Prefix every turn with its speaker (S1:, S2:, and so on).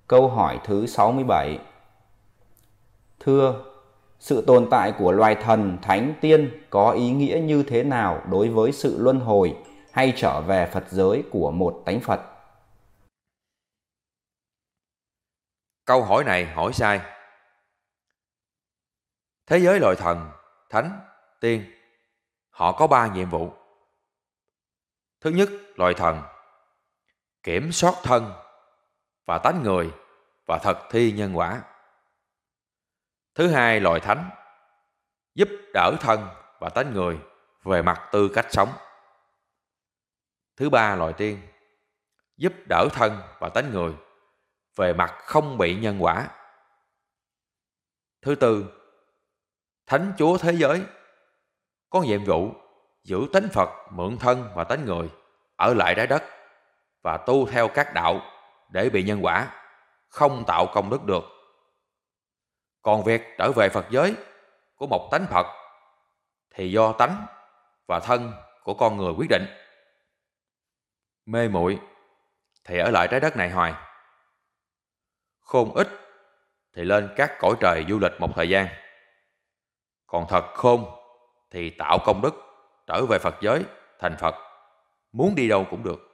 S1: Câu hỏi thứ 67. Thưa, sự tồn tại của loài thần, thánh, tiên có ý nghĩa như thế nào đối với sự luân hồi hay trở về Phật giới của một tánh Phật?
S2: Câu hỏi này hỏi sai. Thế giới loài thần, thánh, tiên, họ có ba nhiệm vụ. Thứ nhất, loài thần kiểm soát thân và tánh người và thực thi nhân quả. Thứ hai, loài thánh giúp đỡ thân và tánh người về mặt tư cách sống. Thứ ba, loài tiên giúp đỡ thân và tánh người về mặt không bị nhân quả. Thứ tư, thánh chúa thế giới có nhiệm vụ giữ tánh Phật mượn thân và tánh người ở lại trái đất và tu theo các đạo để bị nhân quả, không tạo công đức được. Còn việc trở về Phật giới của một tánh Phật thì do tánh và thân của con người quyết định. Mê muội thì ở lại trái đất này hoài, khôn ít thì lên các cõi trời du lịch một thời gian, còn thật khôn thì tạo công đức trở về Phật giới thành Phật, muốn đi đâu cũng được.